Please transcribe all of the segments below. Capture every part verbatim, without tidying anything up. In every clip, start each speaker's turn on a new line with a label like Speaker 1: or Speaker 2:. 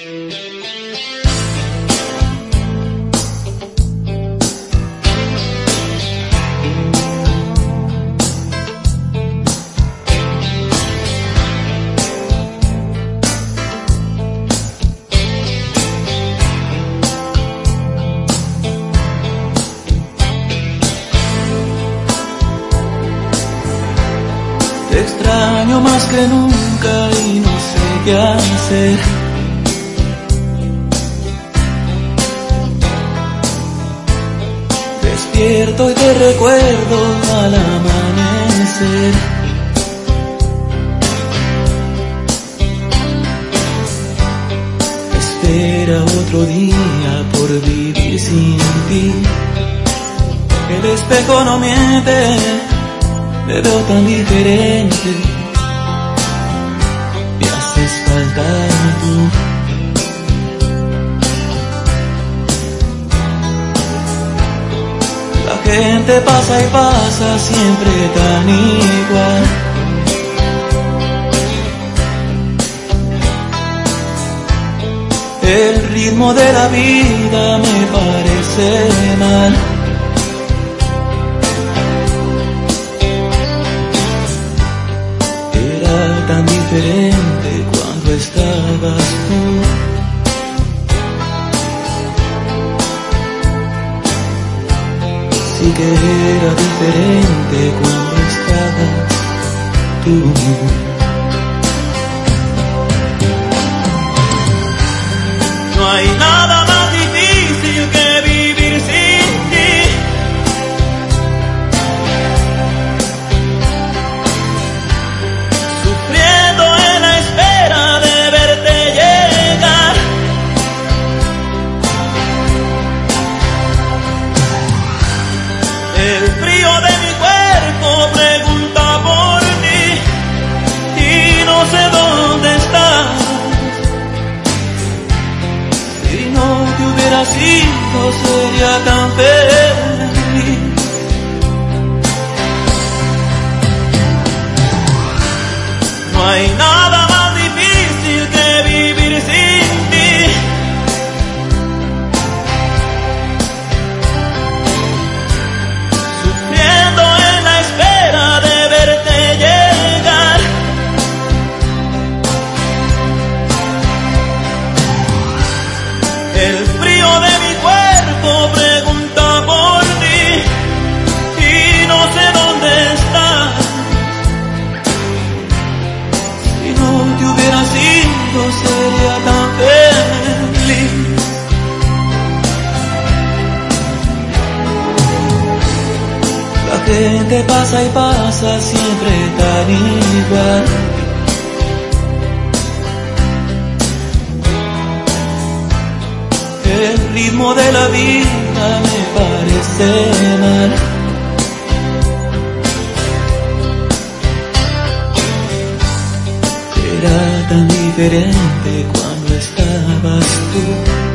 Speaker 1: Te extraño más que nunca y no sé qué hacer. Despierto y te recuerdo al amanecer. Espera otro día por vivir sin ti. El espejo no miente, me veo tan diferente. Me haces falta tú. La gente pasa y pasa siempre tan igual. El ritmo de la vida me parece mal. Tan diferente cuando estabas tú. Sí que era diferente cuando estabas tú. No hay nada más difícil que vivir sin ti. El frío de mi cuerpo pregunta por mí y no sé dónde estás. Si no te hubieras ido sería tan feliz. No hay nada más difícil que vivir sin ti. El frío de mi cuerpo pregunta por ti y no sé dónde estás. Si no te hubieras ido sería tan feliz. La gente pasa y pasa siempre tan igual. El ritmo de la vida me parece mal. Era tan diferente cuando estabas tú.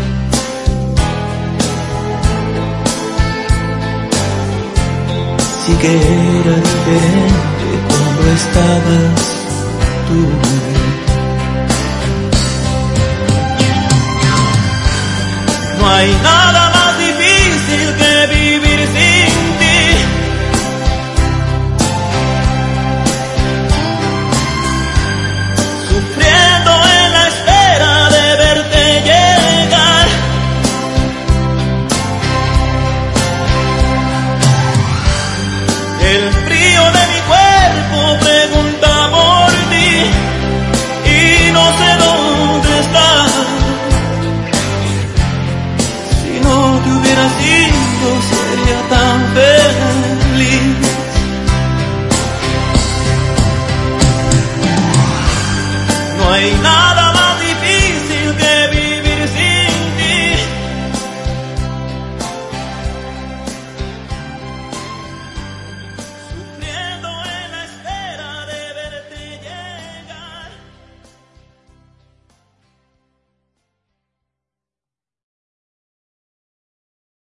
Speaker 1: Sí que era diferente cuando estabas tú. No hay nada más difícil que vivir sin ti. Sufriendo en la espera de verte llegar. El frío de mi cuerpo pregunta por ti y no sé dónde estás. Si hubieras ido sería tan feliz. No hay nada